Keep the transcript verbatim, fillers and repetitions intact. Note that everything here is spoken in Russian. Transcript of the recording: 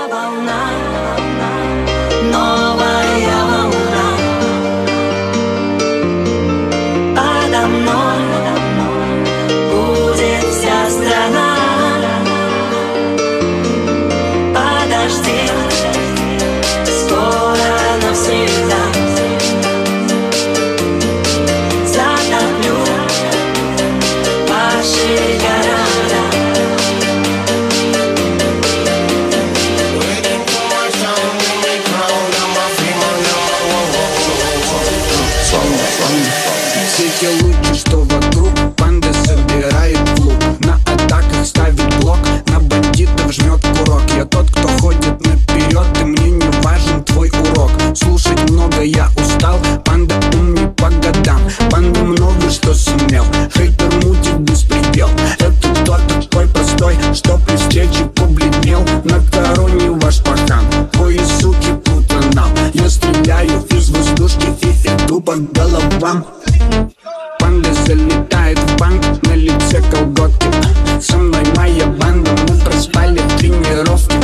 волна, новая волна. Подо мной будет вся страна. Подожди, скоро навсегда затоплю ваши города. Все те лучи, что вокруг, панда собирает лук. На атаках ставит блок, на бандитов жмет курок. Я тот, кто ходит наперед, и мне не важен твой урок. Слушать много я устал, панда умней по годам. Панда много что сумел, хейтер мутит беспредел. Это тот такой простой, что при встрече побледнел. На короне ваш пахан, твои суки путанал. Я стреляю из воздушки и иду по головам. Панда залетает в банк, на лице колготки. Со мной моя банда, мы проспали тренировки.